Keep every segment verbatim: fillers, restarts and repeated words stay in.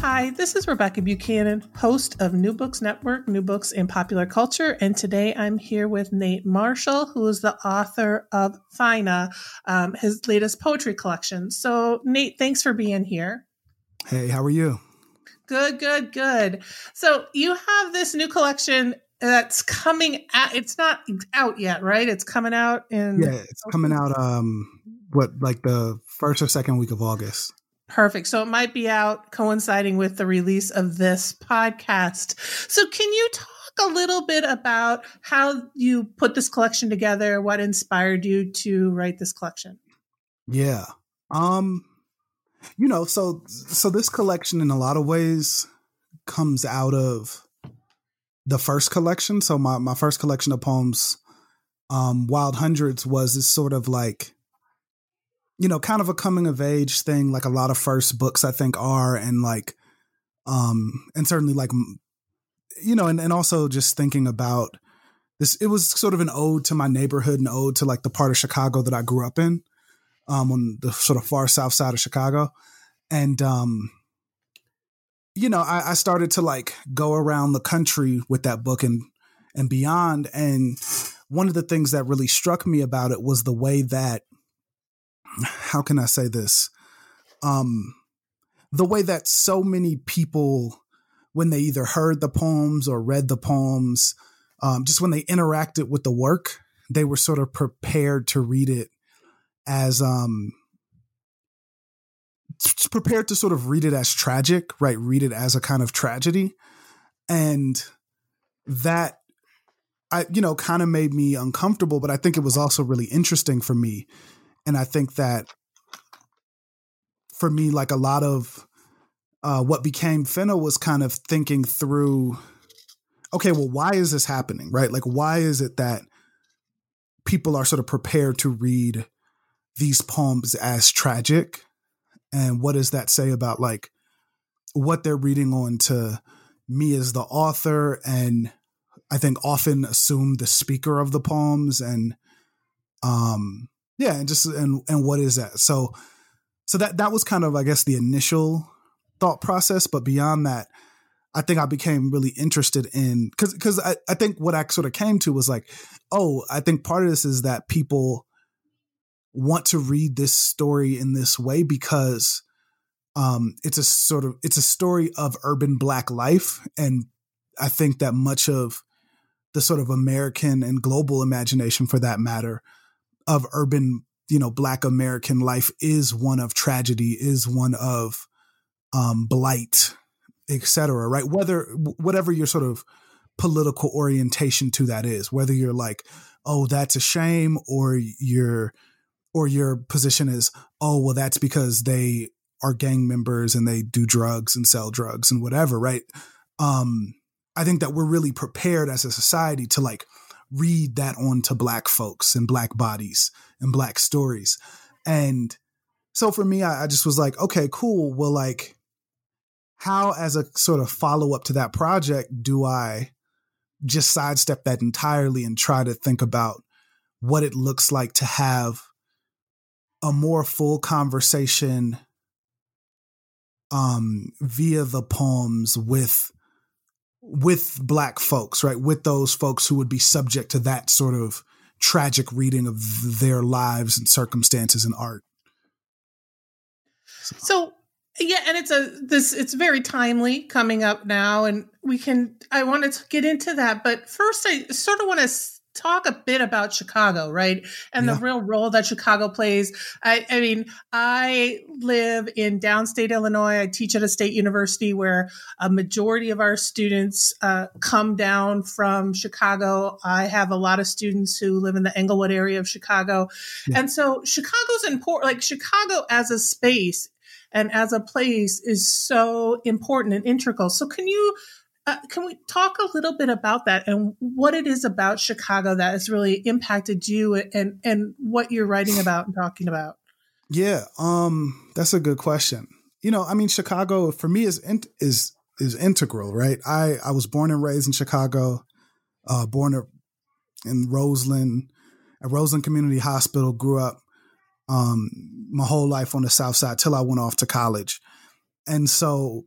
Hi, this is Rebecca Buchanan, host of New Books Network, New Books in Popular Culture. And today I'm here with Nate Marshall, who is the author of Fina, um, his latest poetry collection. So Nate, thanks for being here. Hey, how are you? Good, good, good. So you have this new collection that's coming out. It's not out yet, right? It's coming out in... Yeah, it's coming out, um, what, like the first or second week of August. Perfect. So it might be out coinciding with the release of this podcast. So can you talk a little bit about how you put this collection together? What inspired you to write this collection? Yeah. Um, you know, so so this collection in a lot of ways comes out of the first collection. So my, my first collection of poems, um, Wild Hundreds, was this sort of like, you know, kind of a coming of age thing, like a lot of first books I think are, and like, um, and certainly like, you know, and, and also just thinking about this, it was sort of an ode to my neighborhood, an ode to like the part of Chicago that I grew up in, um, on the sort of far south side of Chicago. And, um, you know, I, I started to like go around the country with that book and, and beyond. And one of the things that really struck me about it was the way that, how can I say this? Um, the way that so many people, when they either heard the poems or read the poems, um, just when they interacted with the work, they were sort of prepared to read it as, um, prepared to sort of read it as tragic, right? Read it as a kind of tragedy. And that, I, you know, kind of made me uncomfortable, but I think it was also really interesting for me. And I think that for me, like a lot of uh, what became Fina was kind of thinking through, okay, well, why is this happening, right? Like, why is it that people are sort of prepared to read these poems as tragic? And what does that say about like what they're reading on to me as the author? And I think often assume the speaker of the poems and, um, yeah, and just, and, and what is that? So, so that, that was kind of, I guess, the initial thought process. But beyond that, I think I became really interested in, cause, cause I, I think what I sort of came to was like, oh, I think part of this is that people want to read this story in this way because, um, it's a sort of, it's a story of urban Black life. And I think that much of the sort of American and global imagination, for that matter, of urban, you know, Black American life is one of tragedy, is one of um, blight, et cetera, right? Whether, whatever your sort of political orientation to that is, whether you're like, oh, that's a shame, or your, or your position is, oh, well, that's because they are gang members and they do drugs and sell drugs and whatever, right? Um, I think that we're really prepared as a society to like read that onto Black folks and Black bodies and Black stories. And so for me, I, I just was like, okay, cool. Well, like, how as a sort of follow up to that project do I just sidestep that entirely and try to think about what it looks like to have a more full conversation um, via the poems with with Black folks, right? With those folks who would be subject to that sort of tragic reading of their lives and circumstances in art. So, so yeah, and it's a, this, it's very timely coming up now, and we can, I wanted to get into that, but first I sort of want to talk a bit about Chicago, right? And yeah. the real role that Chicago plays. I, I mean, I live in downstate Illinois. I teach at a state university where a majority of our students uh, come down from Chicago. I have a lot of students who live in the Englewood area of Chicago. Yeah. And so Chicago's important, like Chicago as a space and as a place is so important and integral. So can you Uh, can we talk a little bit about that and what it is about Chicago that has really impacted you and, and what you're writing about and talking about? Yeah, um, that's a good question. You know, I mean, Chicago for me is is is integral, right? I, I was born and raised in Chicago, uh, born in Roseland, at Roseland Community Hospital, grew up um, my whole life on the South Side till I went off to college. And so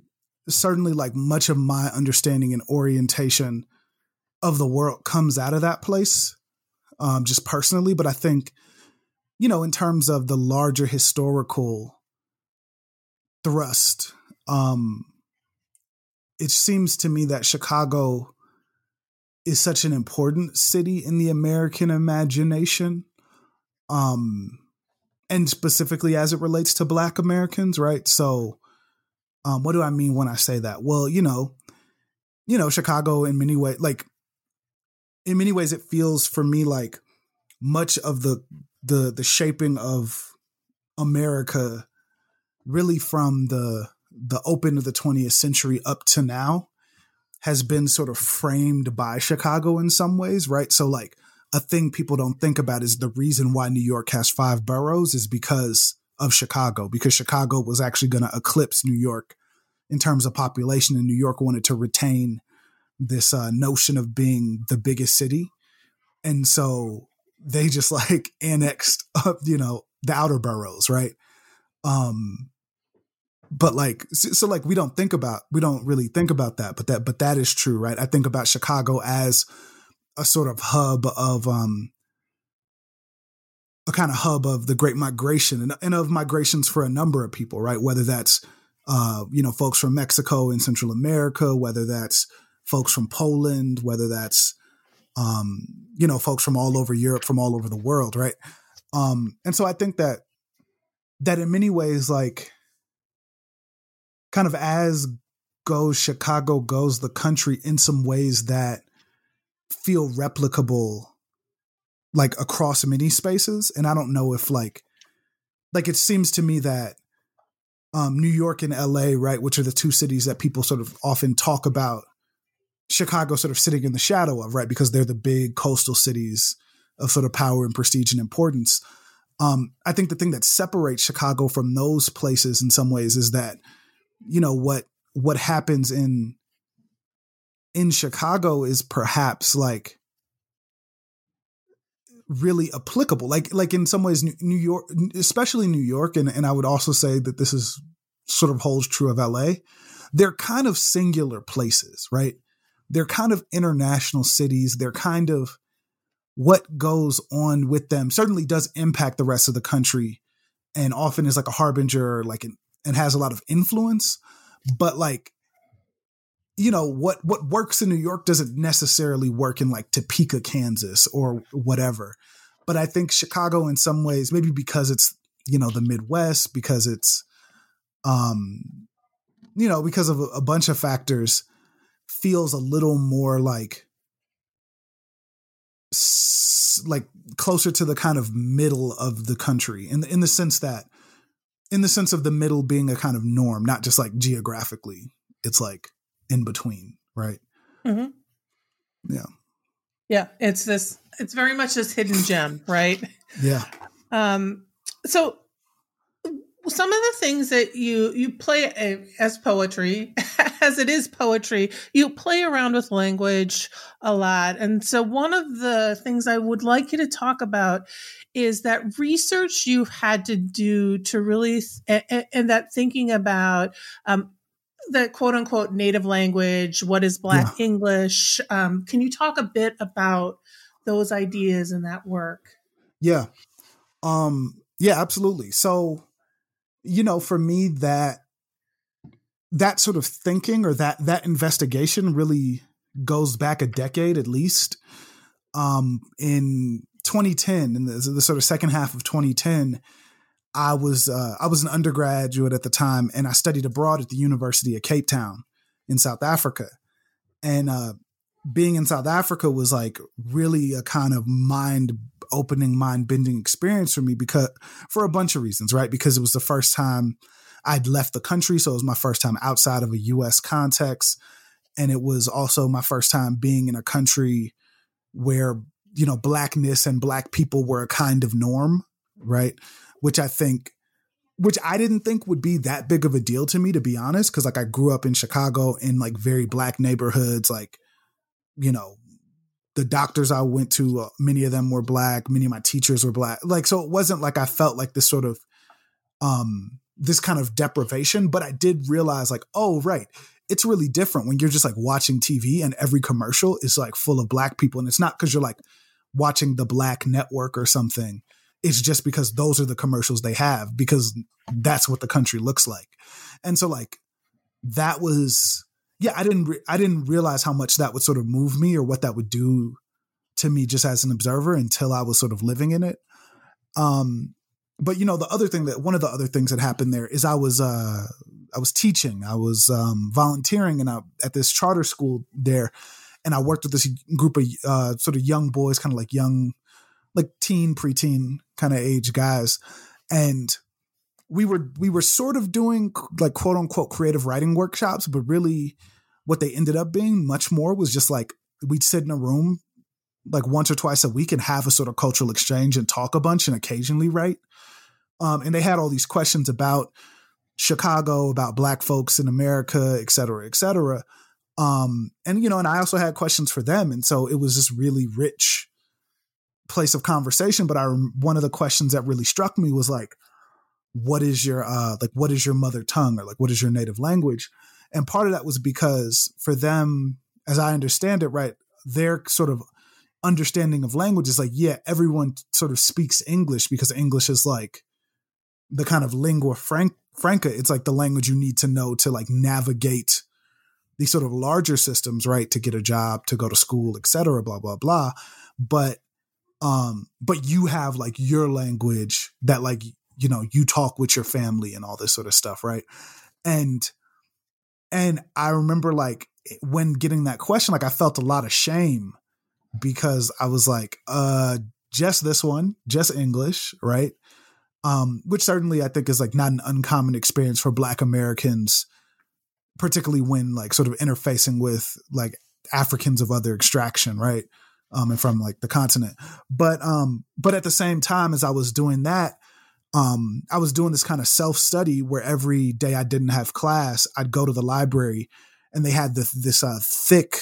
certainly like much of my understanding and orientation of the world comes out of that place, um, just personally. But I think, you know, in terms of the larger historical thrust, um, it seems to me that Chicago is such an important city in the American imagination, um, and specifically as it relates to Black Americans, right? So um, what do I mean when I say that? Well, you know, you know, Chicago in many ways, like in many ways, it feels for me like much of the the the shaping of America really from the the open of the twentieth century up to now has been sort of framed by Chicago in some ways, right? So like a thing people don't think about is the reason why New York has five boroughs is because of Chicago, because Chicago was actually going to eclipse New York in terms of population, and New York wanted to retain this uh, notion of being the biggest city. And so they just like annexed up, you know, the outer boroughs, right? Um, but like, so, so like we don't think about, we don't really think about that, but that, but that is true, right? I think about Chicago as a sort of hub of, um, a kind of hub of the Great Migration and, and of migrations for a number of people, right? Whether that's, uh, you know, folks from Mexico and Central America, whether that's folks from Poland, whether that's, um, you know, folks from all over Europe, from all over the world, right? Um, and so I think that, that in many ways, like, kind of as goes Chicago, goes the country in some ways that feel replicable, like across many spaces. And I don't know if like, like it seems to me that um, New York and L A, right, which are the two cities that people sort of often talk about, Chicago sort of sitting in the shadow of, right, because they're the big coastal cities of sort of power and prestige and importance. Um, I think the thing that separates Chicago from those places in some ways is that, you know, what what happens in in Chicago is perhaps like really applicable, like like in some ways New York, especially New York, and, and I would also say that this is sort of holds true of L A. They're kind of singular places, right? They're kind of international cities. They're kind of what goes on with them certainly does impact the rest of the country, and often is like a harbinger, like an, and has a lot of influence. But like, you know, what what works in New York doesn't necessarily work in like Topeka, Kansas or whatever. But I think Chicago in some ways, maybe because it's, you know, the Midwest, because it's, um, you know, because of a, a bunch of factors, feels a little more like, like closer to the kind of middle of the country in the, in the sense that, in the sense of the middle being a kind of norm, not just like geographically, it's like in between. Right. Mm-hmm. Yeah. Yeah. It's this, it's very much this hidden gem. Right. Yeah. Um, so some of the things that you, you play as poetry, as it is poetry, you play around with language a lot. And so one of the things I would like you to talk about is that research you've had to do to really, and, and that thinking about um, the quote unquote native language, what is Black yeah. English? Um, can you talk a bit about those ideas and that work? Yeah. Um, yeah, absolutely. So, you know, for me, that that sort of thinking or that that investigation really goes back a decade at least. Um, in twenty ten, in the, the sort of second half of twenty ten, I was uh, I was an undergraduate at the time, and I studied abroad at the University of Cape Town in South Africa. And uh, being in South Africa was like really a kind of mind opening, mind bending experience for me, because for a bunch of reasons, right? Because it was the first time I'd left the country. So it was my first time outside of a U S context. And it was also my first time being in a country where, you know, Blackness and Black people were a kind of norm, right? Which I think, which I didn't think would be that big of a deal to me, to be honest. Cause like I grew up in Chicago in like very Black neighborhoods, like, you know, the doctors I went to, uh, many of them were Black, many of my teachers were Black. Like, so it wasn't like I felt like this sort of, um, this kind of deprivation, but I did realize like, oh, right. it's really different when you're just like watching T V and every commercial is like full of black people. And it's not because you're like watching the Black Network or something. It's just because those are the commercials they have, because that's what the country looks like. And so like that was, yeah, I didn't, re- I didn't realize how much that would sort of move me or what that would do to me just as an observer until I was sort of living in it. Um, but you know, the other thing that, one of the other things that happened there is I was, uh, I was teaching, I was, um, volunteering and I, at this charter school there. And I worked with this group of, uh, sort of young boys, kind of like young, like teen, preteen kind of age guys. And we were, we were sort of doing like quote unquote creative writing workshops, but really what they ended up being much more was just like, we'd sit in a room like once or twice a week and have a sort of cultural exchange and talk a bunch and occasionally write. Um, and they had all these questions about Chicago, about Black folks in America, et cetera, et cetera. Um, and, you know, and I also had questions for them. And so it was this really rich place of conversation. But I, one of the questions that really struck me was like, what is your, uh, like, what is your mother tongue, or like, what is your native language? And part of that was because for them, as I understand it, right, their sort of understanding of language is like, yeah, everyone sort of speaks English because English is like the kind of lingua franca. It's like the language you need to know to like navigate these sort of larger systems, right? To get a job, to go to school, et cetera, blah, blah, blah. But, um, but you have like your language that like, you know, you talk with your family and all this sort of stuff. Right. And, and I remember like when getting that question, like I felt a lot of shame because I was like, uh, just this one, just English. Right. Um, which certainly I think is like not an uncommon experience for Black Americans, particularly when like sort of interfacing with like Africans of other extraction, right? Um, and from like the continent. But, um, but at the same time as I was doing that, um, I was doing this kind of self-study where every day I didn't have class, I'd go to the library and they had this, this, uh, thick,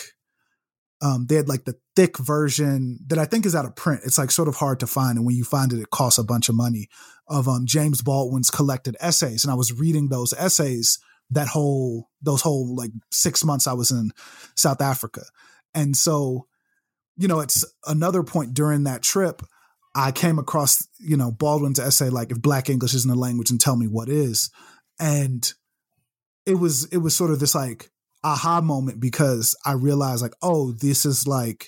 um, they had like the thick version that I think is out of print. It's like sort of hard to find. And when you find it, it costs a bunch of money, of, um, James Baldwin's collected essays. And I was reading those essays that whole, those whole like six months I was in South Africa. And so, you know, it's another point during that trip, I came across, you know, Baldwin's essay, like if Black English isn't a language and tell me what is. And it was, it was sort of this like aha moment because I realized like, oh, this is like,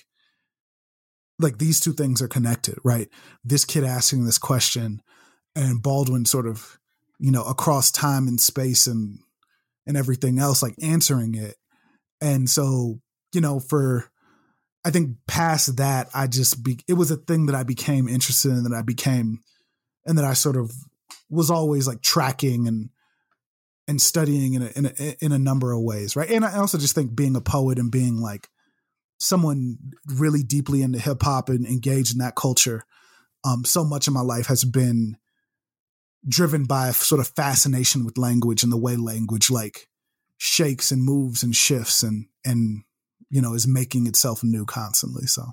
like these two things are connected, right? This kid asking this question and Baldwin sort of, you know, across time and space and, and everything else, like answering it. And so, you know, for, I think past that, I just, be, it was a thing that I became interested in, that I became, and that I sort of was always like tracking and, and studying in a, in a, in a number of ways. Right. And I also just think being a poet and being like someone really deeply into hip hop and engaged in that culture. Um, so much of my life has been driven by a sort of fascination with language and the way language like shakes and moves and shifts and, and, you know, is making itself new constantly. So,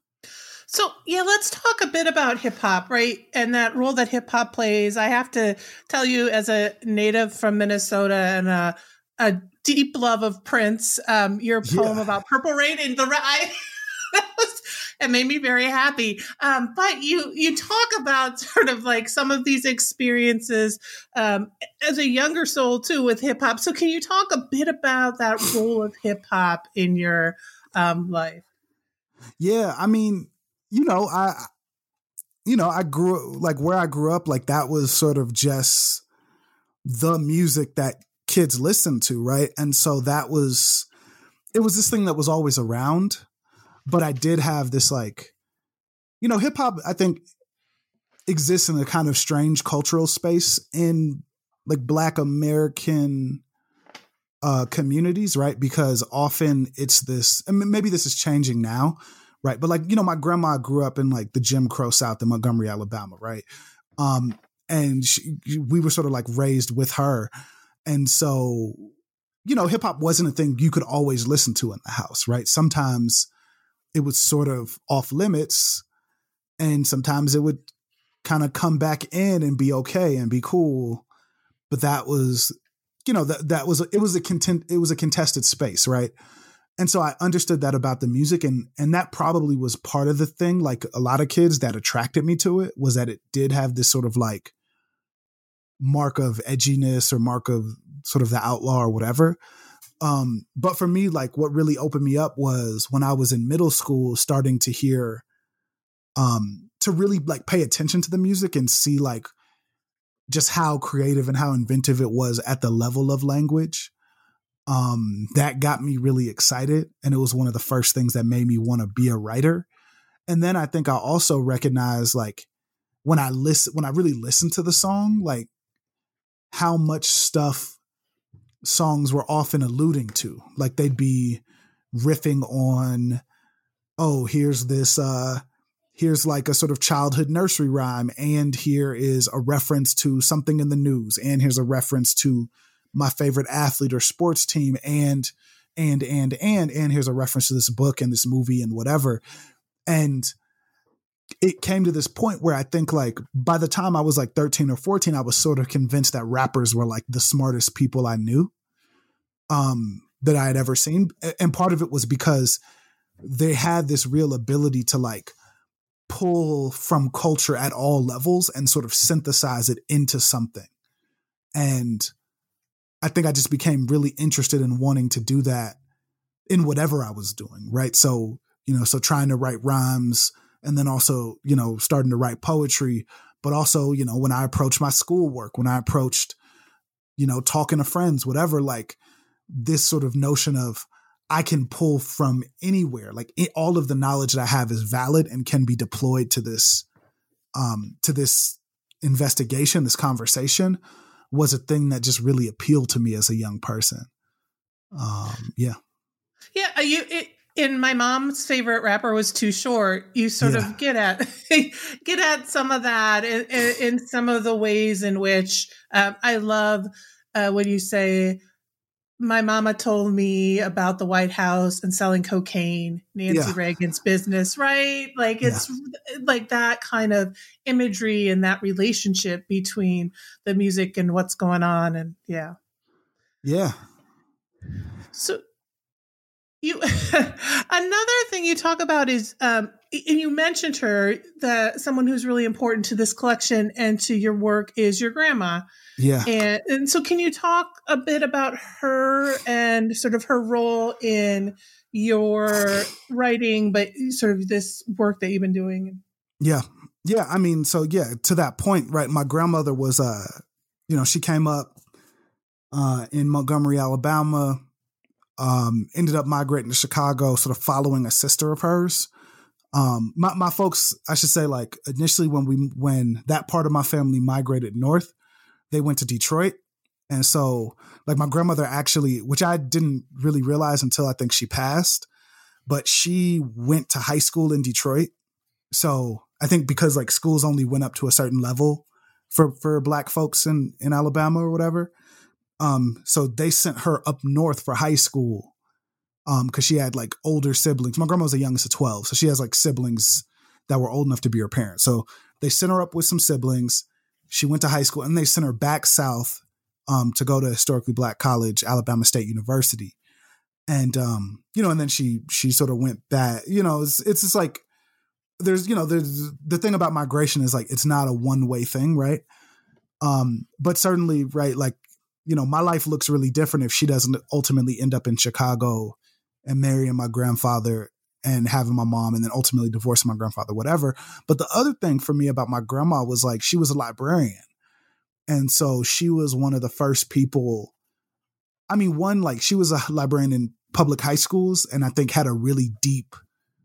so yeah, let's talk a bit about hip hop, right? And that role that hip hop plays. I have to tell you, as a native from Minnesota and a, a deep love of Prince, um, your poem yeah. about Purple Rain and the I, that was, it made me very happy. Um, but you, you talk about sort of like some of these experiences um, as a younger soul too with hip hop. So can you talk a bit about that role of hip hop in your um, life? Yeah, I mean, you know, I, you know, I grew like where I grew up, like that was sort of just the music that kids listened to, right? And so that was, it was this thing that was always around. But I did have this like, you know, hip hop, I think, exists in a kind of strange cultural space in like Black American uh, communities, right? Because often it's this, and maybe this is changing now, right? But like, you know, my grandma grew up in like the Jim Crow South in Montgomery, Alabama, right? Um, and she, we were sort of like raised with her. And so, you know, hip hop wasn't a thing you could always listen to in the house, right? Sometimes it was sort of off limits, and sometimes it would kind of come back in and be okay and be cool. But that was you know, that that was, it was a content, it was a contested space. Right. And so I understood that about the music, and, and that probably was part of the thing. Like a lot of kids, that attracted me to it was that it did have this sort of like mark of edginess or mark of sort of the outlaw or whatever. Um, but for me, like what really opened me up was when I was in middle school, starting to hear, um, to really like pay attention to the music and see like just how creative and how inventive it was at the level of language. Um, that got me really excited. And it was one of the first things that made me want to be a writer. And then I think I also recognized like when I listen, when I really listened to the song, like how much stuff songs were often alluding to. Like they'd be riffing on, oh, here's this, uh, here's like a sort of childhood nursery rhyme. And here is a reference to something in the news. And here's a reference to my favorite athlete or sports team, and, and, and, and, and here's a reference to this book and this movie and whatever. And it came to this point where I think like by the time I was like thirteen or fourteen, I was sort of convinced that rappers were like the smartest people I knew, um, that I had ever seen. And part of it was because they had this real ability to like pull from culture at all levels and sort of synthesize it into something. And I think I just became really interested in wanting to do that in whatever I was doing. Right. So, you know, so trying to write rhymes and then also, you know, starting to write poetry, but also, you know, when I approached my schoolwork, when I approached, you know, talking to friends, whatever, like this sort of notion of I can pull from anywhere, like it, all of the knowledge that I have is valid and can be deployed to this, um, to this investigation, this conversation, was a thing that just really appealed to me as a young person. Um, yeah. Yeah. You, it, in my mom's favorite rapper was Too Short. You sort yeah. of get at, get at some of that in, in, in some of the ways in which, um, I love, uh, when you say, my mama told me about the White House and selling cocaine, Nancy yeah. Reagan's business, right? Like it's yeah. like that kind of imagery and that relationship between the music and what's going on. And yeah. Yeah. So you, another thing you talk about is, um, and you mentioned her, that someone who's really important to this collection and to your work is your grandma. Yeah. And, and so can you talk a bit about her and sort of her role in your writing, but sort of this work that you've been doing? Yeah. Yeah. I mean, so yeah, to that point, right. My grandmother was, uh, you know, she came up, uh, in Montgomery, Alabama, um, ended up migrating to Chicago, sort of following a sister of hers. Um, my, my folks, I should say, like initially when we, when that part of my family migrated north, they went to Detroit. And so like my grandmother actually, which I didn't really realize until I think she passed, but she went to high school in Detroit. So I think because like schools only went up to a certain level for, for Black folks in, in Alabama or whatever. Um, so they sent her up north for high school. Um, cause she had like older siblings. My grandma was the youngest of twelve. So she has like siblings that were old enough to be her parents. So they sent her up with some siblings. She went to high school and they sent her back south, um, to go to a historically Black college, Alabama State University. And, um, you know, and then she, she sort of went back, you know, it's, it's just like, there's, you know, there's the thing about migration is like, it's not a one way thing. Right. Um, but certainly, right. Like, you know, my life looks really different if she doesn't ultimately end up in Chicago and marrying my grandfather and having my mom and then ultimately divorcing my grandfather, whatever. But the other thing for me about my grandma was like, she was a librarian. And so she was one of the first people. I mean, one, like she was a librarian in public high schools and I think had a really deep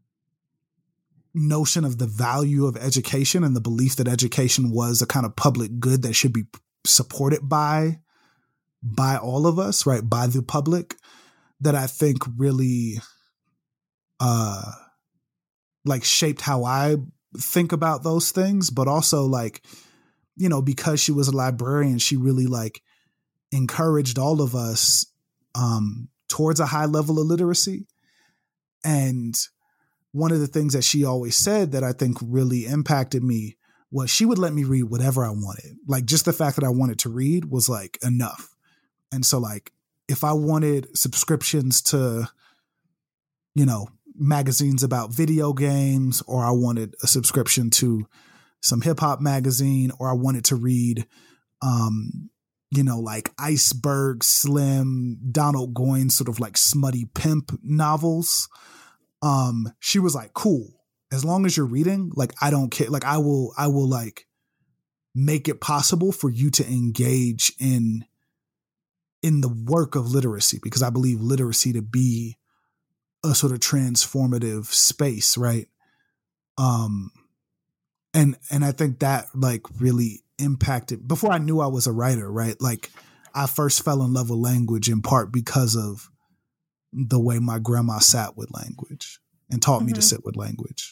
notion of the value of education and the belief that education was a kind of public good that should be supported by, by all of us, right? By the public, that I think really, uh, like shaped how I think about those things, but also like, you know, because she was a librarian, she really like encouraged all of us, um, towards a high level of literacy. And one of the things that she always said that I think really impacted me was she would let me read whatever I wanted. Like just the fact that I wanted to read was like enough. And so like, if I wanted subscriptions to, you know, magazines about video games, or I wanted a subscription to some hip hop magazine, or I wanted to read, um, you know, like Iceberg Slim, Donald Goines sort of like smutty pimp novels. Um, she was like, cool. As long as you're reading, like, I don't care. Like, I will, I will like make it possible for you to engage in, in the work of literacy, because I believe literacy to be a sort of transformative space. Right. Um, and, and I think that like really impacted before I knew I was a writer, right? Like, I first fell in love with language in part because of the way my grandma sat with language and taught mm-hmm. me to sit with language.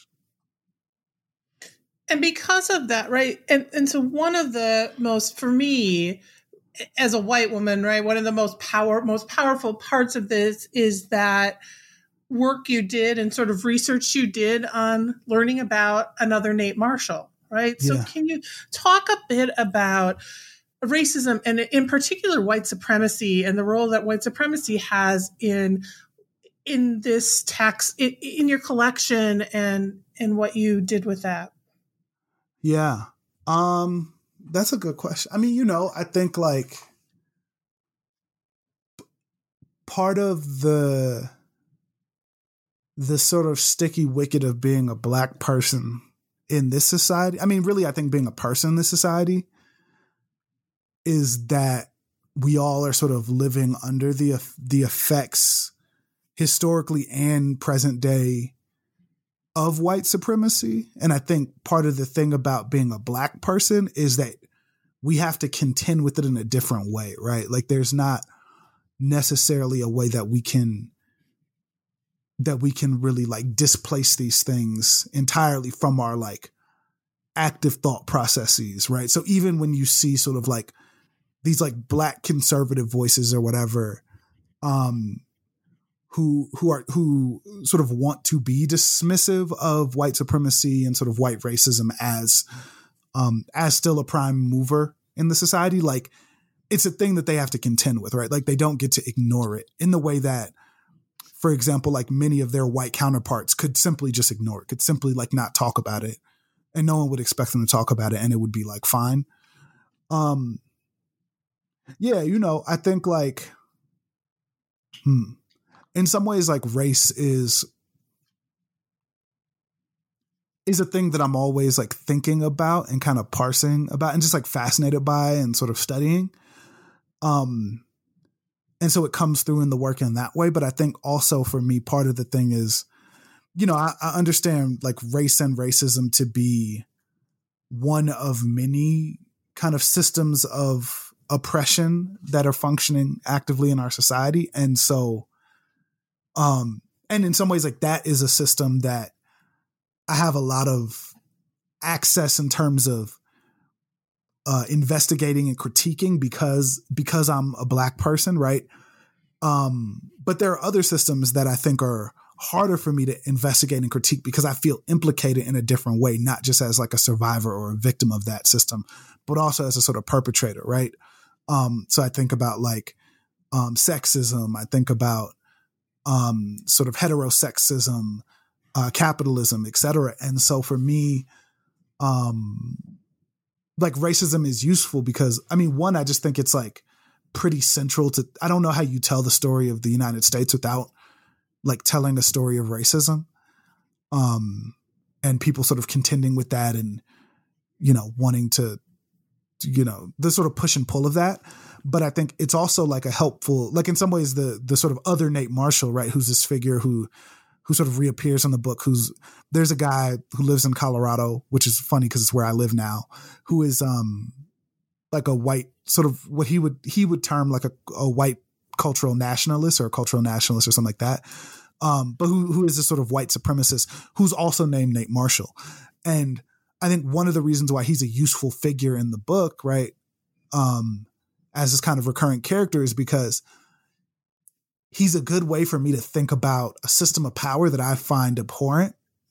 And because of that, right? And, and so one of the most, for me, as a white woman, right, one of the most power, most powerful parts of this is that work you did and sort of research you did on learning about another Nate Marshall, right? So yeah. Can you talk a bit about racism and in particular white supremacy and the role that white supremacy has in in this text, in, in your collection, and and what you did with that? Yeah, um, that's a good question. I mean, you know, I think like part of the the sort of sticky wicket of being a Black person in this society, I mean, really, I think being a person in this society is that we all are sort of living under the the effects historically and present day of white supremacy. And I think part of the thing about being a Black person is that we have to contend with it in a different way, right? Like, there's not necessarily a way that we can that we can really like displace these things entirely from our like active thought processes, right? So even when you see sort of like these like Black conservative voices or whatever, um, who who are who sort of want to be dismissive of white supremacy and sort of white racism as um, as still a prime mover in the society, like, it's a thing that they have to contend with, right? Like, they don't get to ignore it in the way that, for example, like many of their white counterparts could simply just ignore it, could simply like not talk about it, and no one would expect them to talk about it, and it would be like fine. Um, yeah, you know, I think like, hmm, in some ways, like race is is a thing that I'm always like thinking about and kind of parsing about and just like fascinated by and sort of studying. Um, and so it comes through in the work in that way. But I think also for me, part of the thing is, you know, I, I understand like race and racism to be one of many kind of systems of oppression that are functioning actively in our society. And so, um, and in some ways, like, that is a system that I have a lot of access in terms of uh, investigating and critiquing because because I'm a Black person, right? Um, but there are other systems that I think are harder for me to investigate and critique because I feel implicated in a different way, not just as like a survivor or a victim of that system, but also as a sort of perpetrator, right? Um, so I think about like um, sexism. I think about um, sort of heterosexism, Uh, capitalism, et cetera. And so for me, um, like racism is useful because, I mean, one, I just think it's like pretty central to, I don't know how you tell the story of the United States without like telling a story of racism. Um, and people sort of contending with that and, you know, wanting to, you know, the sort of push and pull of that. But I think it's also like a helpful, like in some ways the, the sort of other Nate Marshall, right? Who's this figure who, who sort of reappears in the book, who's, there's a guy who lives in Colorado, which is funny because it's where I live now, who is um like a white sort of what he would, he would term like a, a white cultural nationalist or a cultural nationalist or something like that. Um, but who, who is this sort of white supremacist who's also named Nate Marshall. And I think one of the reasons why he's a useful figure in the book, right, um, as this kind of recurrent character is because he's a good way for me to think about a system of power that I find abhorrent.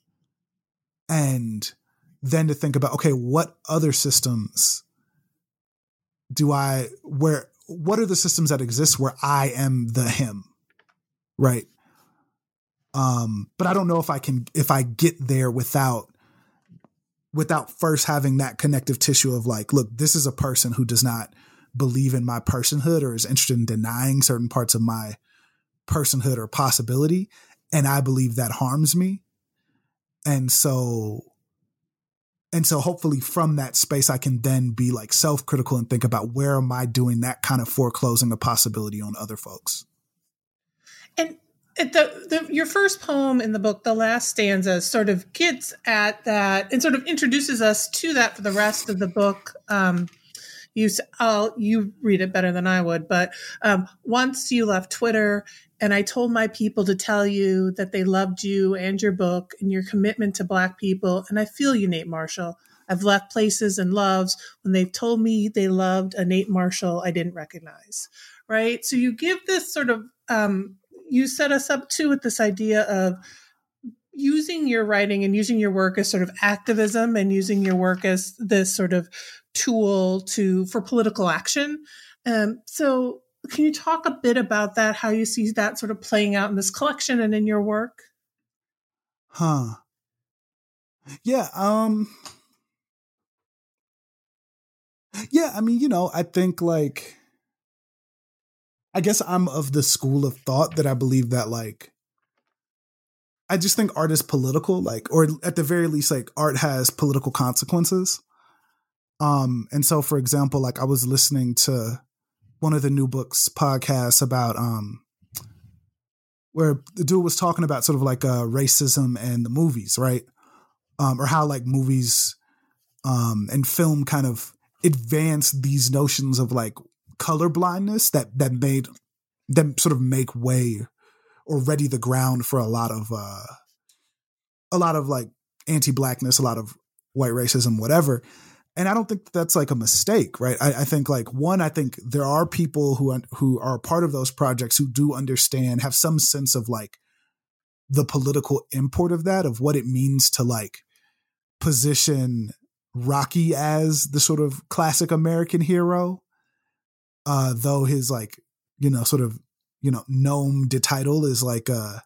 And then to think about, okay, what other systems do I, where, what are the systems that exist where I am the him, right? Um, but I don't know if I can, if I get there without, without first having that connective tissue of like, look, this is a person who does not believe in my personhood or is interested in denying certain parts of my personhood or possibility. And I believe that harms me. And so, and so hopefully from that space, I can then be like self-critical and think about where am I doing that kind of foreclosing a possibility on other folks. And the, the your first poem in the book, the last stanza, sort of gets at that and sort of introduces us to that for the rest of the book. Um, you, I'll, you read it better than I would, but um, once you left Twitter, and I told my people to tell you that they loved you and your book and your commitment to Black people. And I feel you, Nate Marshall. I've left places and loves when they've told me they loved a Nate Marshall I didn't recognize. Right. So you give this sort of, um, you set us up too with this idea of using your writing and using your work as sort of activism and using your work as this sort of tool to, for political action. Um, so can you talk a bit about that, how you see that sort of playing out in this collection and in your work? Huh. Yeah. Um, yeah. I mean, you know, I think like, I guess I'm of the school of thought that I believe that like, I just think art is political, like, or at the very least, like art has political consequences. Um, and so for example, like I was listening to one of the New Books podcasts about, um, where the dude was talking about sort of like, uh, racism and the movies, right? Um, or how like movies, um, and film kind of advance these notions of like color blindness that, that made them sort of make way or ready the ground for a lot of, uh, a lot of like anti-Blackness, a lot of white racism, whatever. And I don't think that's like a mistake, right? I, I think like one, I think there are people who, who are part of those projects who do understand, have some sense of like the political import of that, of what it means to like position Rocky as the sort of classic American hero. Uh, though his like, you know, sort of, you know, nom de title is like, uh,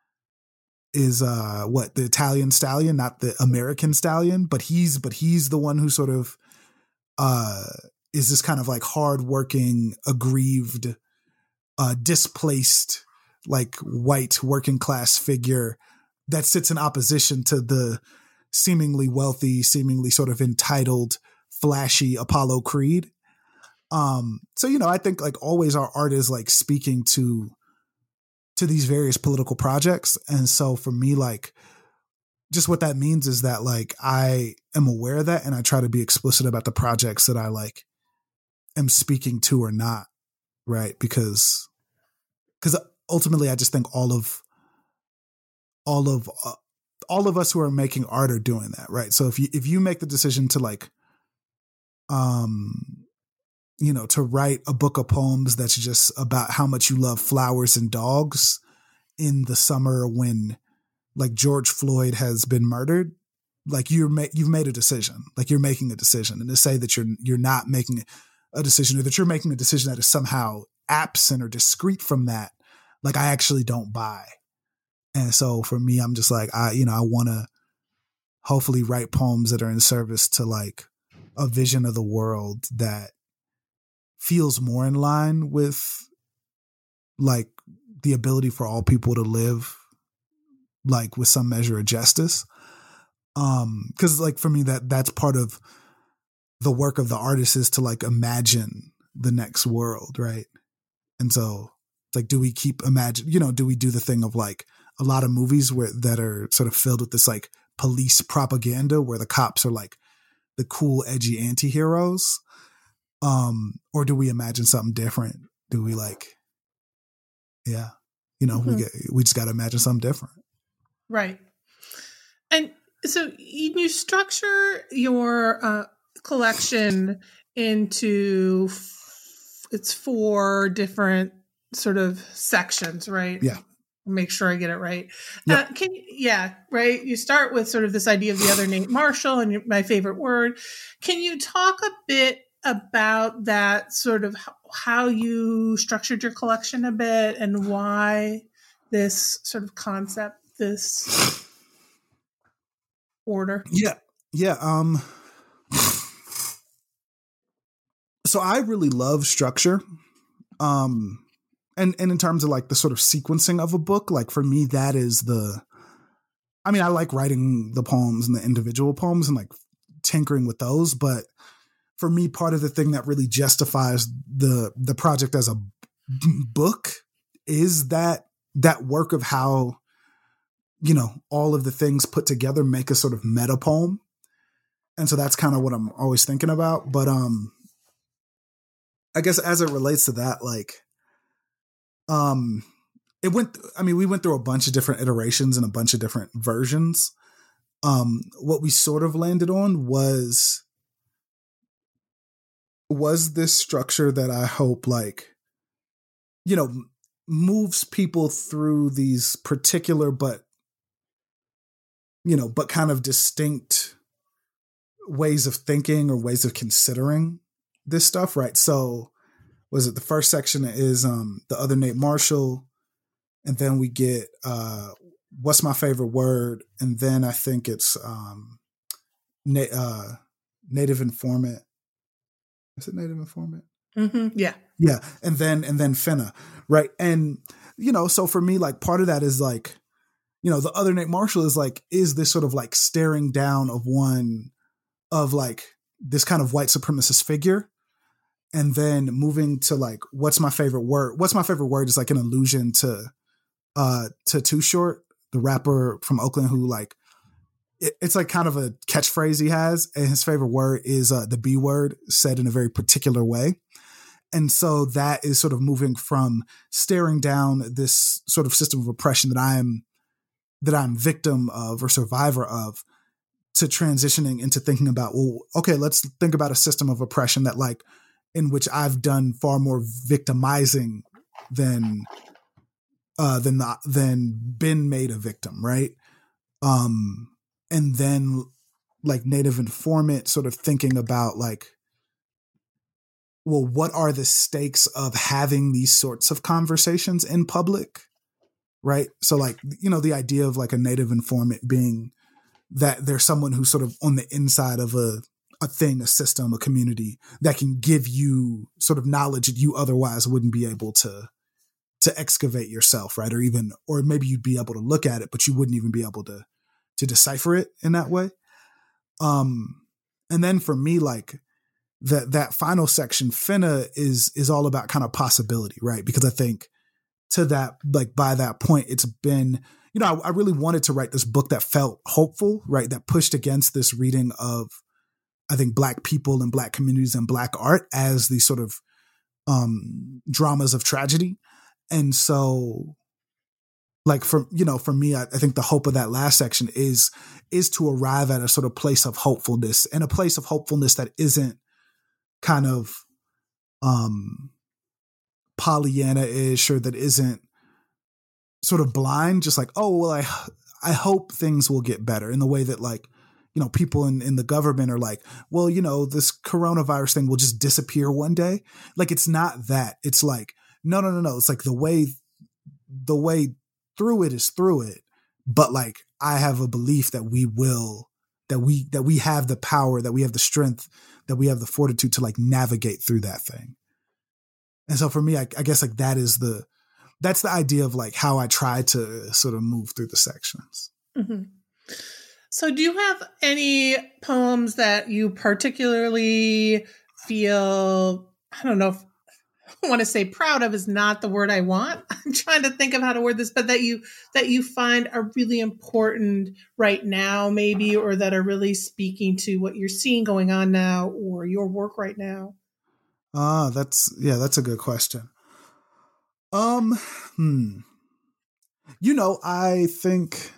is uh what the Italian stallion, not the American stallion, but he's but he's the one who sort of uh is this kind of like hardworking, aggrieved, uh displaced, like white working class figure that sits in opposition to the seemingly wealthy, seemingly sort of entitled, flashy Apollo Creed. Um, so you know, I think like always our art is like speaking to to these various political projects. And so for me, like, just what that means is that like, I am aware of that and I try to be explicit about the projects that I like am speaking to or not. Right. Because, because ultimately I just think all of, all of, uh, all of us who are making art are doing that. Right. So if you, if you make the decision to like, um, you know, to write a book of poems that's just about how much you love flowers and dogs in the summer when like George Floyd has been murdered, like you're, ma- you've made a decision, like you're making a decision. And to say that you're, you're not making a decision or that you're making a decision that is somehow absent or discrete from that, like I actually don't buy. And so for me, I'm just like, I, you know, I want to hopefully write poems that are in service to like a vision of the world that feels more in line with like the ability for all people to live like with some measure of justice. Um, cause like for me, that that's part of the work of the artist is to like imagine the next world. Right. And so it's like, do we keep imagine, you know, do we do the thing of like a lot of movies where that are sort of filled with this like police propaganda where the cops are like the cool, edgy anti-heroes? Um, or do we imagine something different? Do we like, yeah, you know, mm-hmm. we get, we just got to imagine something different. Right. And so you structure your uh, collection into, f- it's four different sort of sections, right? Yeah. Make sure I get it right. Yep. Uh, can you, yeah, right. You start with sort of this idea of the other Nate Marshall and your, my favorite word. Can you talk a bit about that sort of how you structured your collection a bit and why this sort of concept, this order? Yeah. Yeah. Um, so I really love structure. Um, and, and in terms of like the sort of sequencing of a book, like for me, that is the, I mean, I like writing the poems and the individual poems and like tinkering with those. But for me, part of the thing that really justifies the, the project as a b- book is that, that work of how, you know, all of the things put together make a sort of meta poem. And so that's kind of what I'm always thinking about. But, um, I guess as it relates to that, like, um, it went, I mean, we went through a bunch of different iterations and a bunch of different versions. Um, what we sort of landed on was, was this structure that I hope like, you know, moves people through these particular, but, you know, but kind of distinct ways of thinking or ways of considering this stuff. Right. So was it the first section is, um, the other Nate Marshall. And then we get, uh, what's my favorite word? And then I think it's, um, na- uh, native informant. Is it native informant? Mm-hmm. Yeah. Yeah. And then, and then Finna. Right. And, you know, so for me, like part of that is like, you know, the other Nate Marshall is like, is this sort of like staring down of one of like this kind of white supremacist figure. And then moving to like, what's my favorite word? What's my favorite word is like an allusion to, uh, to Too Short, the rapper from Oakland who like, it, it's like kind of a catchphrase he has. And his favorite word is uh, the B word said in a very particular way. And so that is sort of moving from staring down this sort of system of oppression that I am, that I'm victim of or survivor of, to transitioning into thinking about, well, okay, let's think about a system of oppression that like, in which I've done far more victimizing than, uh, than, the, than been made a victim. Right. Um, and then like native informant sort of thinking about like, well, what are the stakes of having these sorts of conversations in public? Right. So like, you know, the idea of like a native informant being that there's someone who's sort of on the inside of a, a thing, a system, a community that can give you sort of knowledge that you otherwise wouldn't be able to, to excavate yourself. Right. Or even, or maybe you'd be able to look at it, but you wouldn't even be able to, to decipher it in that way. Um, and then for me, like that, that final section, Finna is, is all about kind of possibility, right? Because I think to that, like by that point, it's been, you know, I, I really wanted to write this book that felt hopeful, right? That pushed against this reading of, I think, Black people and Black communities and Black art as these sort of um, dramas of tragedy. And so like for, you know, for me, I, I think the hope of that last section is, is to arrive at a sort of place of hopefulness, and a place of hopefulness that isn't kind of um, Pollyanna-ish, or that isn't sort of blind, just like, oh, well, I, I hope things will get better, in the way that like, you know, people in, in the government are like, well, you know, this coronavirus thing will just disappear one day. Like, it's not that. It's like, no, no, no, no. It's like the way, the way through it is through it. But like, I have a belief that we will, that we, that we have the power, that we have the strength, that we have the fortitude to like navigate through that thing. And so for me, I, I guess like that is the, that's the idea of like how I try to sort of move through the sections. Mm-hmm. So do you have any poems that you particularly feel, I don't know if I want to say proud of is not the word I want. I'm trying to think of how to word this, but that you, that you find are really important right now, maybe, or that are really speaking to what you're seeing going on now or your work right now? Ah, that's, yeah, that's a good question. Um, hmm. You know, I think,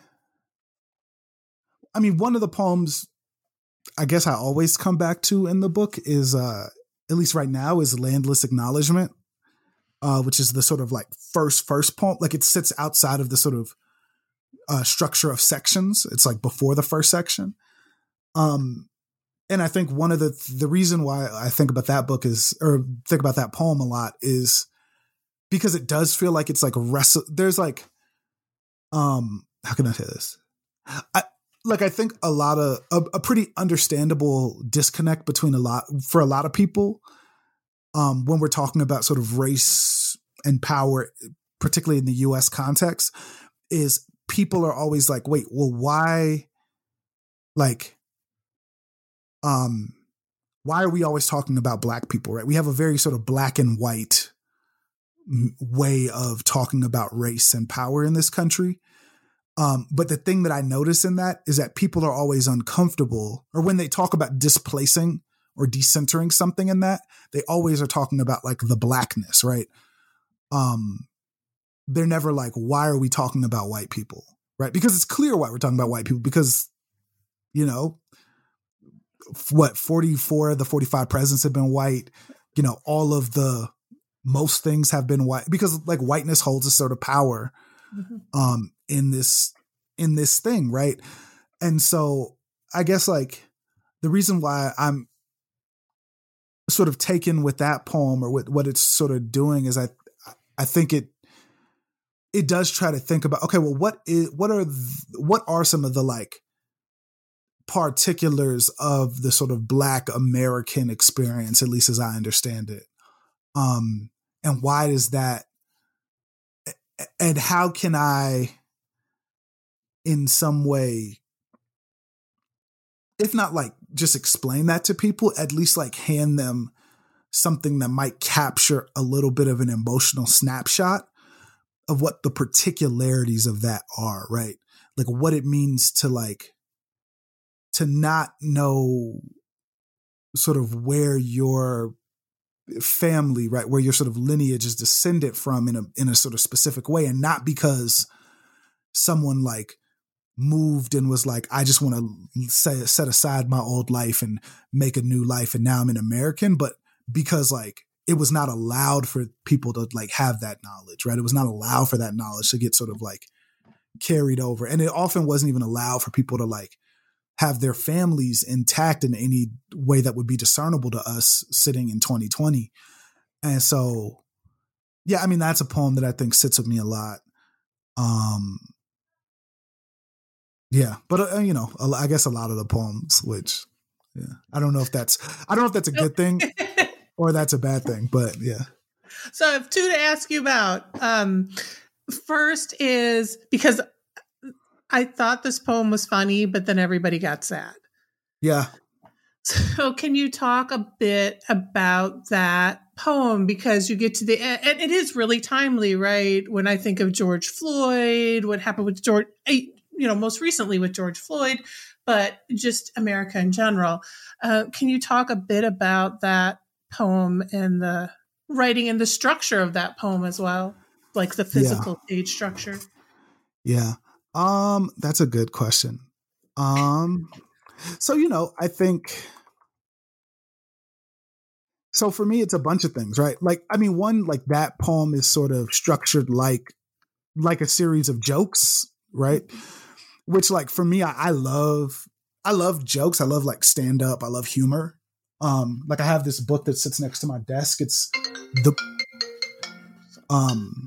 I mean, one of the poems I guess I always come back to in the book is, uh, at least right now, is Landless Acknowledgement, uh, which is the sort of like first, first poem. Like it sits outside of the sort of uh, structure of sections. It's like before the first section. Um, and I think one of the, the reason why I think about that book is, or think about that poem a lot is because it does feel like it's like wrestle. There's like, um, how can I say this? I, like, I think a lot of, a, a pretty understandable disconnect between a lot, for a lot of people, um, when we're talking about sort of race and power, particularly in the U S context, is people are always like, wait, well, why, like, um, why are we always talking about Black people, right? We have a very sort of black and white way of talking about race and power in this country. Um, but the thing that I notice in that is that people are always uncomfortable, or when they talk about displacing or decentering something in that, they always are talking about like the Blackness, right? Um, they're never like, why are we talking about white people, right? Because it's clear why we're talking about white people, because, you know, what, forty-four of the forty-five presidents have been white, you know, all of the, most things have been white, because like whiteness holds a sort of power, mm-hmm. um, in this, in this thing. Right. And so I guess like the reason why I'm sort of taken with that poem, or with what it's sort of doing, is I, I think it, it does try to think about, okay, well, what is, what are, what are some of the like particulars of the sort of Black American experience, at least as I understand it. Um, and why does that, and how can I, in some way, if not like just explain that to people, at least like hand them something that might capture a little bit of an emotional snapshot of what the particularities of that are, right? Like what it means to like, to not know sort of where your family, right, where your sort of lineage is descended from in a, in a sort of specific way. And not because someone like moved and was like, I just want to say, set aside my old life and make a new life, and now I'm an American, but because like it was not allowed for people to like have that knowledge, right? It was not allowed for that knowledge to get sort of like carried over. And it often wasn't even allowed for people to like have their families intact in any way that would be discernible to us sitting in twenty twenty. And so, yeah, I mean, that's a poem that I think sits with me a lot. Um, yeah, but uh, you know, I guess a lot of the poems, which, yeah, I don't know if that's, I don't know if that's a good thing or that's a bad thing, but yeah. So I have two to ask you about. Um, first is because I thought this poem was funny, but then everybody got sad. Yeah. So can you talk a bit about that poem? Because you get to the end, and it is really timely, right? When I think of George Floyd, what happened with George, you know, most recently with George Floyd, but just America in general. Uh, can you talk a bit about that poem and the writing and the structure of that poem as well? Like the physical yeah. page structure? Yeah. Um, that's a good question. Um, so, you know, I think, so for me, it's a bunch of things, right? Like, I mean, one, like that poem is sort of structured like, like a series of jokes, right? Which like, for me, I, I love, I love jokes. I love like stand up. I love humor. Um, like I have this book that sits next to my desk. It's the, um,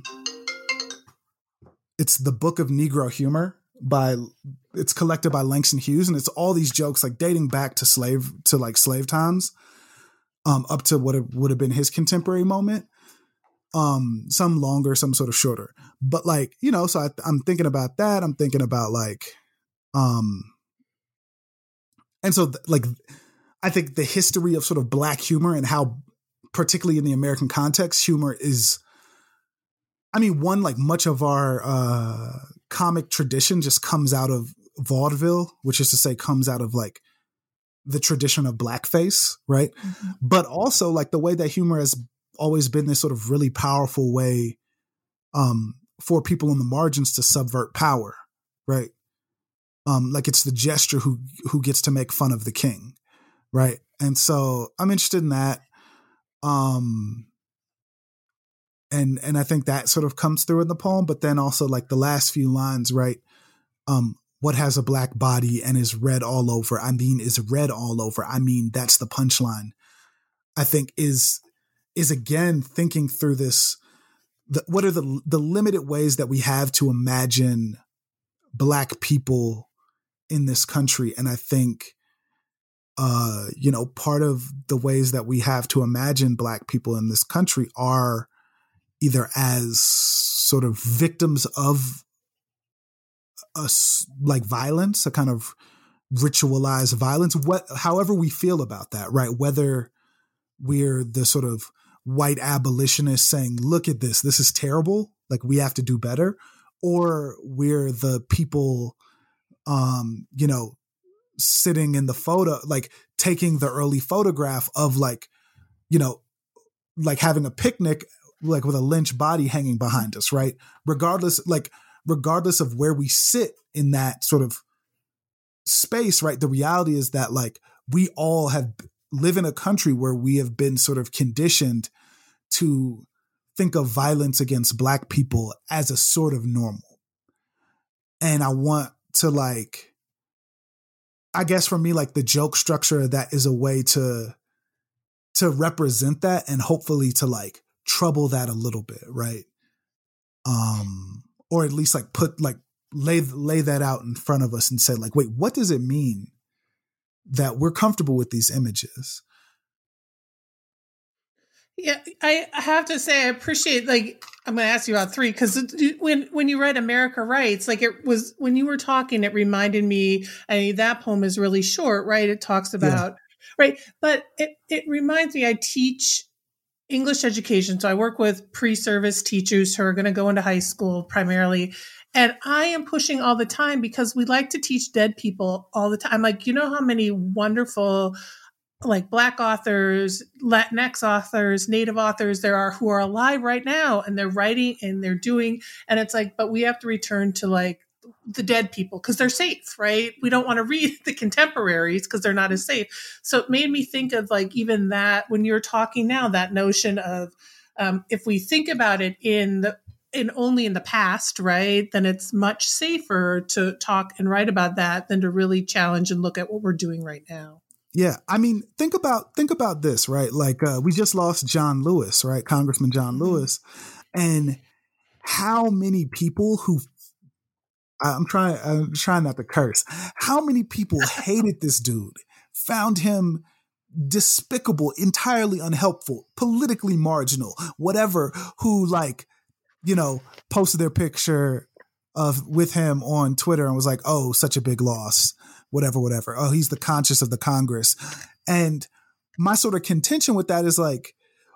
it's the Book of Negro Humor by, it's collected by Langston Hughes. And it's all these jokes like dating back to slave, to like slave times, um, up to what it would have been his contemporary moment. Um, some longer, some sort of shorter, but like, you know, so I, I'm thinking about that. I'm thinking about like, um, and so th- like, I think the history of sort of Black humor and how, particularly in the American context, humor is, I mean, one, like much of our uh, comic tradition just comes out of vaudeville, which is to say comes out of like the tradition of blackface, right? Mm-hmm. But also like the way that humor has always been this sort of really powerful way um, for people on the margins to subvert power, right? Um, like it's the gesture who who gets to make fun of the king, right? And so I'm interested in that. Um, And and I think that sort of comes through in the poem, but then also like the last few lines, right? Um, what has a black body and is red all over. I mean, is red all over. I mean, that's the punchline. I think is, is again, thinking through this, the, what are the, the limited ways that we have to imagine black people in this country. And I think, uh, you know, part of the ways that we have to imagine black people in this country are either as sort of victims of a, like violence, a kind of ritualized violence, what, however we feel about that, right? Whether we're the sort of white abolitionists saying, look at this, this is terrible, like we have to do better, or we're the people, um, you know, sitting in the photo, like taking the early photograph of like, you know, like having a picnic, like with a lynched body hanging behind us, right? Regardless, like, regardless of where we sit in that sort of space, right? The reality is that like we all have live in a country where we have been sort of conditioned to think of violence against black people as a sort of normal. And I want to like, I guess for me, like the joke structure of that is a way to, to represent that and hopefully to like trouble that a little bit. Right. Um, or at least like put like lay lay that out in front of us and say like, wait, what does it mean that we're comfortable with these images? Yeah, I have to say I appreciate, like, I'm going to ask you about three, because when when you read America Writes, like it was, when you were talking, it reminded me, I mean, that poem is really short, right? It talks about, yeah. right? But it, it reminds me, I teach English education. So I work with pre-service teachers who are going to go into high school primarily. And I am pushing all the time because we like to teach dead people all the time. Like, you know how many wonderful, like Black authors, Latinx authors, Native authors there are who are alive right now and they're writing and they're doing. And it's like, but we have to return to like the dead people because they're safe, right? We don't want to read the contemporaries because they're not as safe. So it made me think of like even that when you're talking now, that notion of um, if we think about it in the in only in the past, right, then it's much safer to talk and write about that than to really challenge and look at what we're doing right now. Yeah. I mean, think about think about this, right? Like uh, we just lost John Lewis, right? Congressman John mm-hmm. Lewis. And how many people who I'm trying I'm trying not to curse. How many people hated this dude, found him despicable, entirely unhelpful, politically marginal, whatever, who like, you know, posted their picture of with him on Twitter and was like, oh, such a big loss, whatever, whatever. Oh, he's the conscience of the Congress. And my sort of contention with that is like,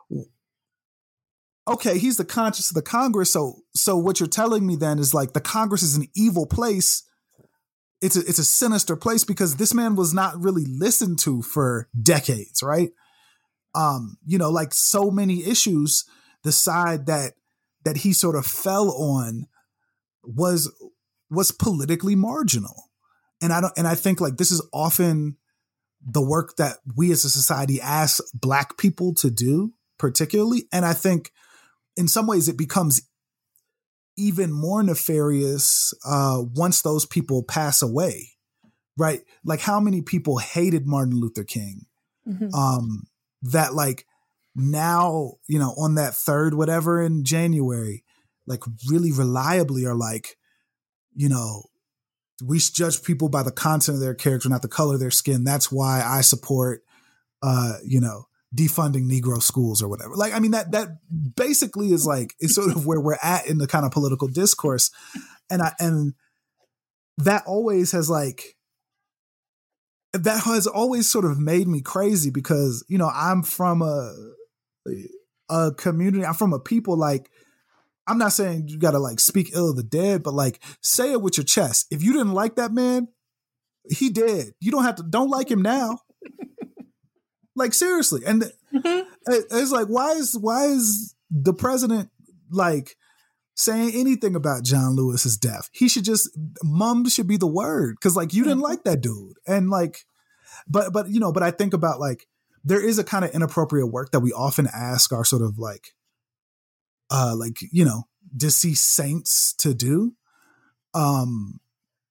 okay, he's the conscience of the Congress. So, so what you're telling me then is like the Congress is an evil place. It's a, it's a sinister place because this man was not really listened to for decades, right? Um, you know, like so many issues, the side that that he sort of fell on was was politically marginal. And I don't and I think like this is often the work that we as a society ask Black people to do, particularly. And I think in some ways it becomes even more nefarious uh, once those people pass away, right? Like how many people hated Martin Luther King mm-hmm. um, that like now, you know, on that third whatever in January, like really reliably are like, you know, we judge people by the content of their character, not the color of their skin. That's why I support, uh, you know, defunding Negro schools or whatever. Like, I mean, that, that basically is like, it's sort of where we're at in the kind of political discourse. And I, and that always has like, that has always sort of made me crazy because, you know, I'm from a, a community, I'm from a people like, I'm not saying you got to like speak ill of the dead, but like say it with your chest. If you didn't like that man, he dead. You don't have to, don't like him now. Like seriously. And mm-hmm. it's like, why is, why is the president like saying anything about John Lewis's death? He should just, mum should be the word. Cause like, you didn't like that dude. And like, but, but, you know, but I think about like, there is a kind of inappropriate work that we often ask our sort of like, uh, like, you know, deceased saints to do. Um,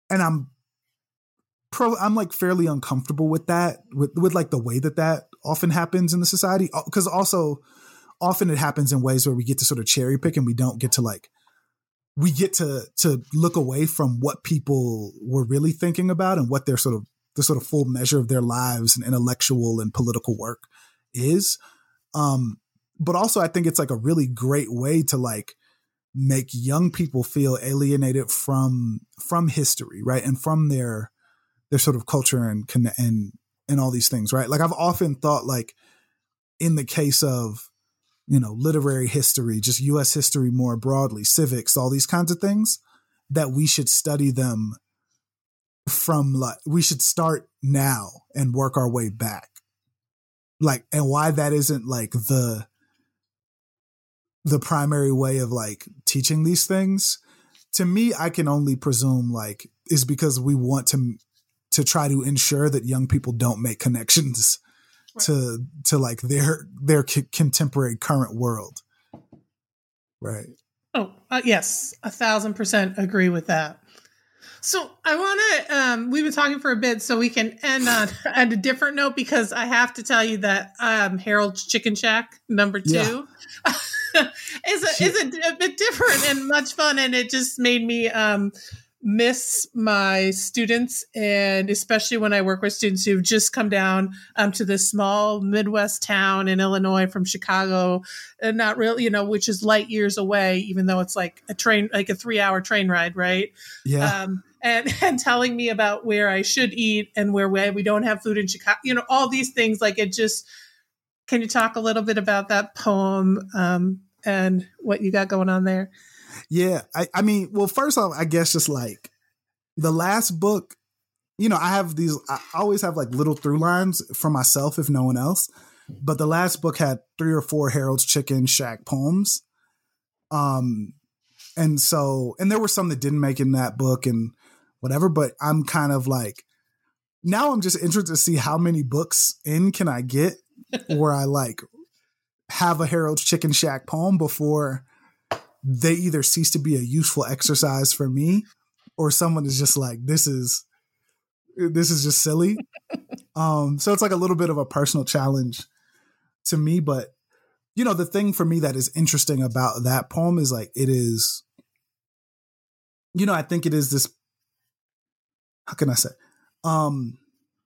and I'm pro, I'm like fairly uncomfortable with that, with, with like the way that that often happens in the society. Because also often it happens in ways where we get to sort of cherry pick and we don't get to like, we get to, to look away from what people were really thinking about and what their sort of, the sort of full measure of their lives and intellectual and political work is. Um, but also I think it's like a really great way to like make young people feel alienated from, from history, right? And from their, their sort of culture and, and, and all these things, right? Like I've often thought like in the case of, you know, literary history, just U S history more broadly, civics, all these kinds of things, that we should study them from like, we should start now and work our way back. Like, and why that isn't like the, the primary way of like teaching these things, to me, I can only presume like is because we want to, to try to ensure that young people don't make connections right. to, to like their, their c- contemporary current world. Right. Oh, uh, yes. A thousand percent agree with that. So I want to, um, we've been talking for a bit, so we can end on, on a different note, because I have to tell you that um, Harold's Chicken Shack number two yeah. is, a, is a, a bit different and much fun. And it just made me um, miss my students. And especially when I work with students who've just come down um, to this small Midwest town in Illinois from Chicago, and not really, you know, which is light years away, even though it's like a train, like a three hour train ride. Right. Yeah. Um, And, and telling me about where I should eat and where we, we don't have food in Chicago, you know, all these things. Like it just, can you talk a little bit about that poem um, and what you got going on there? Yeah. I, I mean, well, first off, I guess just like the last book, you know, I have these, I always have like little through lines for myself, if no one else, but the last book had three or four Harold's Chicken Shack poems. Um, and so, and there were some that didn't make in that book and whatever, but I'm kind of like, now I'm just interested to see how many books in can I get where I like have a Harold's Chicken Shack poem before they either cease to be a useful exercise for me or someone is just like, this is, this is just silly. um, so it's like a little bit of a personal challenge to me, but you know, the thing for me that is interesting about that poem is like, it is, you know, I think it is this, how can I say? Um,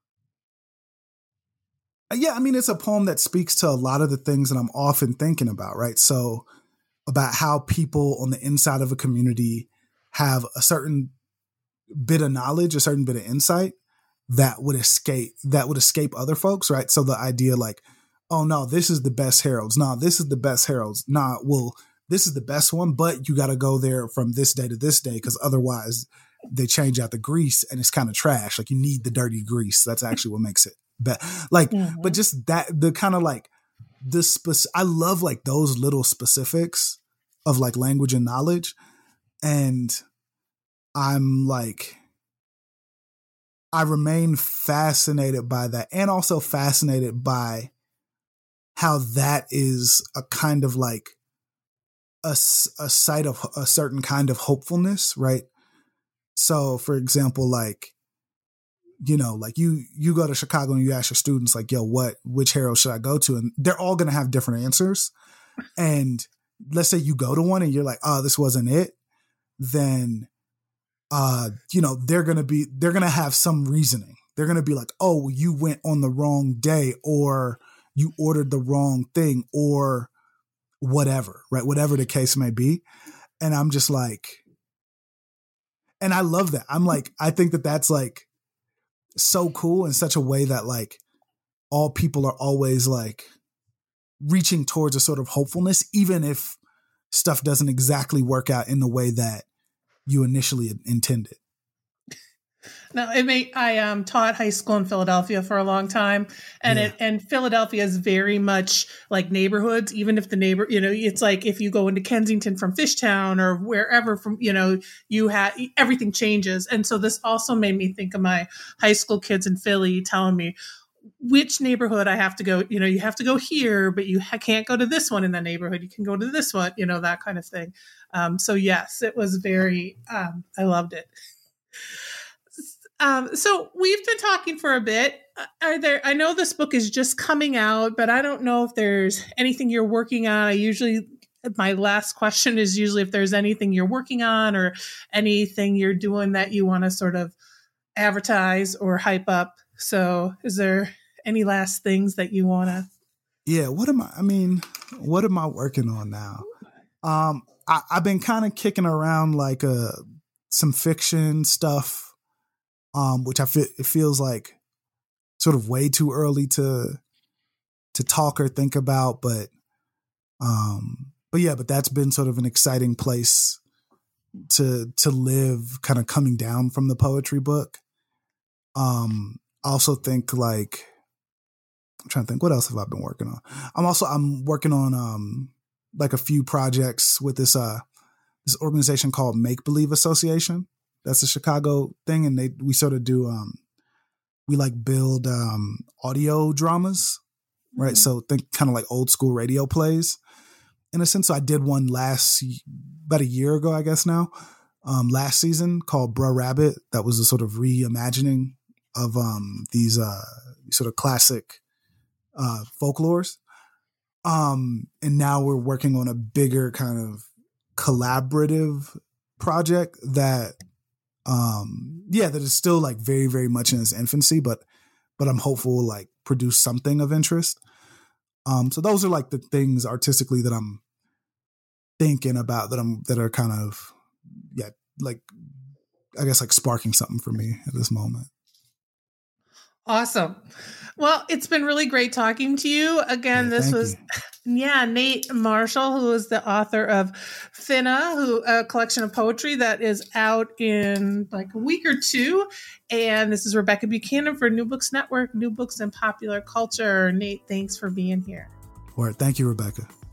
yeah, I mean, it's a poem that speaks to a lot of the things that I'm often thinking about, right? So about how people on the inside of a community have a certain bit of knowledge, a certain bit of insight that would escape, that would escape other folks, right? So the idea like, oh no, this is the best Harold's. No, this is the best Harold's. Nah, well, this is the best one, but you got to go there from this day to this day because otherwise they change out the grease and it's kind of trash. Like you need the dirty grease. That's actually what makes it better. Like, mm-hmm. But just that, the kind of like the spec- I love like those little specifics of like language and knowledge. And I'm like, I remain fascinated by that and also fascinated by how that is a kind of like a, a site of a certain kind of hopefulness, right? So, for example, like, you know, like you, you go to Chicago and you ask your students like, yo, what, which Harold should I go to? And they're all going to have different answers. And let's say you go to one and you're like, oh, this wasn't it. Then, uh, you know, they're going to be, they're going to have some reasoning. They're going to be like, oh, you went on the wrong day or you ordered the wrong thing or whatever, right? Whatever the case may be. And I'm just like, and I love that. I'm like, I think that that's like so cool in such a way that like all people are always like reaching towards a sort of hopefulness, even if stuff doesn't exactly work out in the way that you initially intended. No, it may, I um, taught high school in Philadelphia for a long time, and yeah. it and Philadelphia is very much like neighborhoods. Even if the neighbor, you know, it's like if you go into Kensington from Fishtown or wherever from, you know, you have everything changes. And so this also made me think of my high school kids in Philly telling me which neighborhood I have to go. You know, you have to go here, but you ha- can't go to this one in the neighborhood. You can go to this one, you know, that kind of thing. Um, so yes, it was very. Um, I loved it. Um, so we've been talking for a bit. Are there, I know this book is just coming out, but I don't know if there's anything you're working on. I usually, my last question is usually if there's anything you're working on or anything you're doing that you want to sort of advertise or hype up. So is there any last things that you want to? Yeah. What am I, I mean, what am I working on now? Um, I, I've been kind of kicking around like uh, some fiction stuff. Um, which I feel it feels like sort of way too early to to talk or think about, but um, but yeah, but that's been sort of an exciting place to to live, kind of coming down from the poetry book. Um, I also think like I'm trying to think what else have I been working on. I'm also I'm working on um like a few projects with this uh this organization called Make Believe Association. That's a Chicago thing. And they, we sort of do, um, we like build, um, audio dramas, right? Mm-hmm. So think kind of like old school radio plays in a sense. So I did one last, about a year ago, I guess now, um, last season called Bruh Rabbit. That was a sort of reimagining of, um, these, uh, sort of classic, uh, folklores. Um, and now we're working on a bigger kind of collaborative project that, Um, yeah, that is still like very, very much in its infancy, but, but I'm hopeful will like produce something of interest. Um, so those are like the things artistically that I'm thinking about that I'm, that are kind of, yeah, like, I guess like sparking something for me at this moment. Awesome. Well, it's been really great talking to you. Again, yeah, this was, you. yeah, Nate Marshall, who is the author of Finna, who a collection of poetry that is out in like a week or two. And this is Rebecca Buchanan for New Books Network, New Books and Popular Culture. Nate, thanks for being here. All right. Thank you, Rebecca.